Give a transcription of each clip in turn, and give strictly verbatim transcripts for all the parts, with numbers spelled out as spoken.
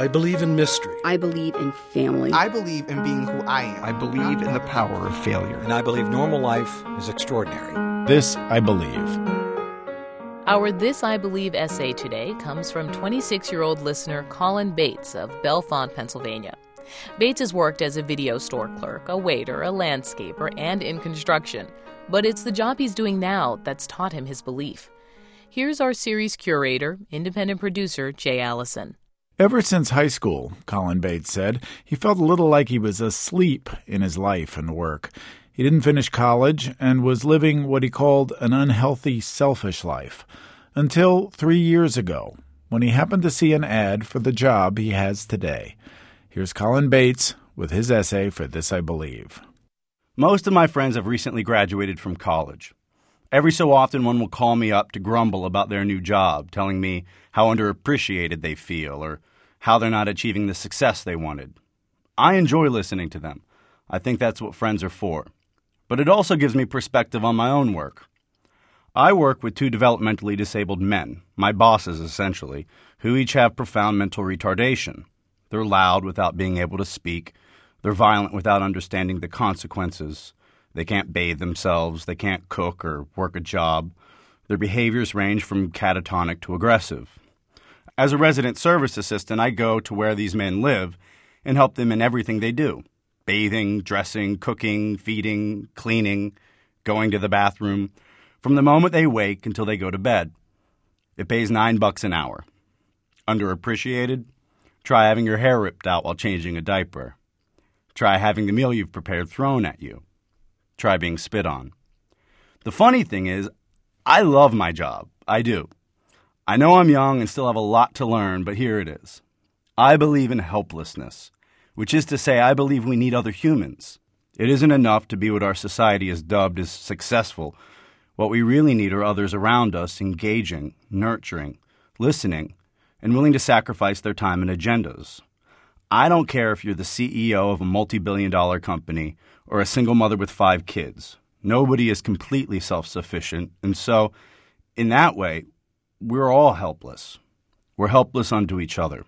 I believe in mystery. I believe in family. I believe in being who I am. I believe in the power of failure. And I believe normal life is extraordinary. This I believe. Our This I Believe essay today comes from twenty-six-year-old listener Colin Bates of Bellefonte, Pennsylvania. Bates has worked as a video store clerk, a waiter, a landscaper, and in construction. But it's the job he's doing now that's taught him his belief. Here's our series curator, independent producer Jay Allison. Ever since high school, Colin Bates said, he felt a little like he was asleep in his life and work. He didn't finish college and was living what he called an unhealthy, selfish life. Until three years ago, when he happened to see an ad for the job he has today. Here's Colin Bates with his essay for This I Believe. Most of my friends have recently graduated from college. Every so often, one will call me up to grumble about their new job, telling me how underappreciated they feel or how they're not achieving the success they wanted. I enjoy listening to them. I think that's what friends are for. But it also gives me perspective on my own work. I work with two developmentally disabled men, my bosses essentially, who each have profound mental retardation. They're loud without being able to speak. They're violent without understanding the consequences. They can't bathe themselves. They can't cook or work a job. Their behaviors range from catatonic to aggressive. As a resident service assistant, I go to where these men live and help them in everything they do. Bathing, dressing, cooking, feeding, cleaning, going to the bathroom, from the moment they wake until they go to bed. It pays nine bucks an hour. Underappreciated? Try having your hair ripped out while changing a diaper. Try having the meal you've prepared thrown at you. Try being spit on. The funny thing is, I love my job. I do. I know I'm young and still have a lot to learn, but here it is. I believe in helplessness, which is to say I believe we need other humans. It isn't enough to be what our society has dubbed as successful. What we really need are others around us engaging, nurturing, listening, and willing to sacrifice their time and agendas. I don't care if you're the C E O of a multi-billion dollar company or a single mother with five kids. Nobody is completely self-sufficient, and so, in that way, we're all helpless. We're helpless unto each other.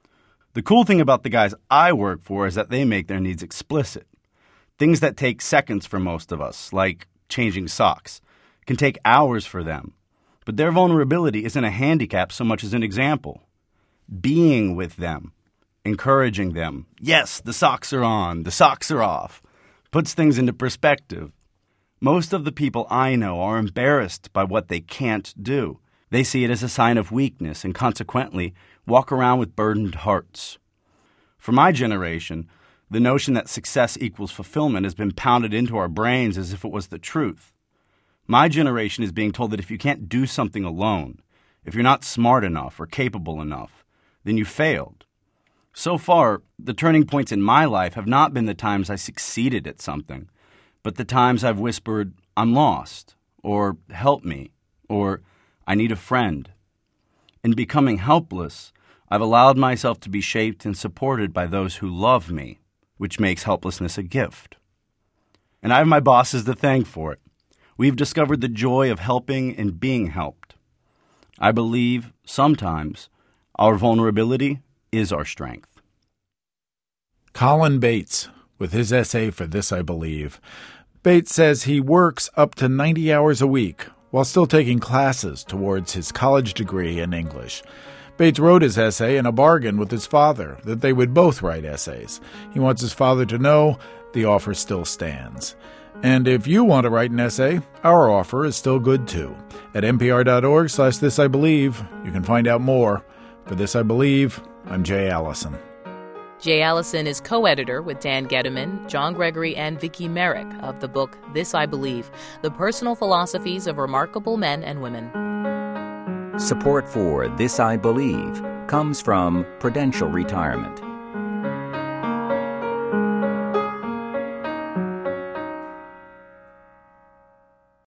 The cool thing about the guys I work for is that they make their needs explicit. Things that take seconds for most of us, like changing socks, can take hours for them. But their vulnerability isn't a handicap so much as an example. Being with them, encouraging them, yes, the socks are on, the socks are off, puts things into perspective. Most of the people I know are embarrassed by what they can't do. They see it as a sign of weakness and consequently walk around with burdened hearts. For my generation, the notion that success equals fulfillment has been pounded into our brains as if it was the truth. My generation is being told that if you can't do something alone, if you're not smart enough or capable enough, then you failed. So far, the turning points in my life have not been the times I succeeded at something, but the times I've whispered, I'm lost, or help me, or I need a friend. In becoming helpless, I've allowed myself to be shaped and supported by those who love me, which makes helplessness a gift. And I have my bosses to thank for it. We've discovered the joy of helping and being helped. I believe, sometimes, our vulnerability is our strength. Colin Bates, with his essay for This I Believe. Bates says he works up to ninety hours a week while still taking classes towards his college degree in English. Bates wrote his essay in a bargain with his father that they would both write essays. He wants his father to know the offer still stands. And if you want to write an essay, our offer is still good too. At npr.org slash This I Believe, you can find out more. For This I Believe, I'm Jay Allison. Jay Allison is co-editor with Dan Gediman, John Gregory, and Vicki Merrick of the book This I Believe, The Personal Philosophies of Remarkable Men and Women. Support for This I Believe comes from Prudential Retirement.